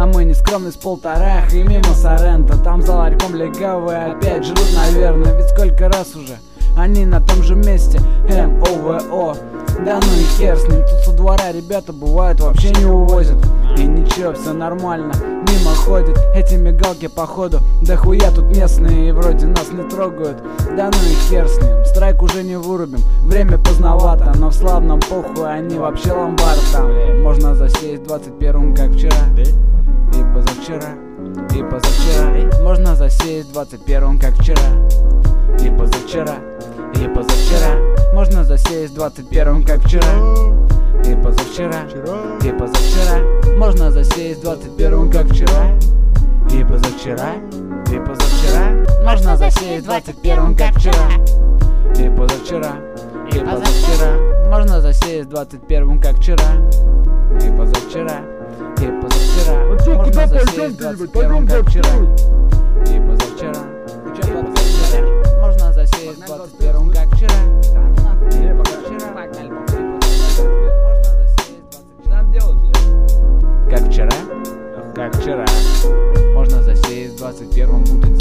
Самый нескромный с полторах и мимо Сорента. Там за ларьком легавые опять жрут, наверное. Ведь сколько раз уже они на том же месте. МОВО. Да ну и хер с ним. Тут со двора ребята бывают вообще не увозят. И ничего, все нормально, мимо ходят. Эти мигалки походу дохуя тут местные и вроде нас не трогают. Да ну и хер с ним, страйк уже не вырубим. Время поздновато, но в славном похуй, они вообще ломбард там. Можно засесть 21-м, как вчера и позавчера, и позавчера. Можно засесть 21-м, как вчера и позавчера, и позавчера. Можно засесть 21-м, как вчера и позавчера, и позавчера. Можно засесть 21-м, как вчера и позавчера, и позавчера. Можно засесть 21-м, как вчера и позавчера, и позавчера. Можно засесть 21-м, как вчера и позавчера, и позавчера. Можно засесть 21-м, как вчера и позавчера, и позавчера. Можно засесть 21-м, как вчера и позавчера. Как вчера, как вчера. Можно засесть 21-м, будет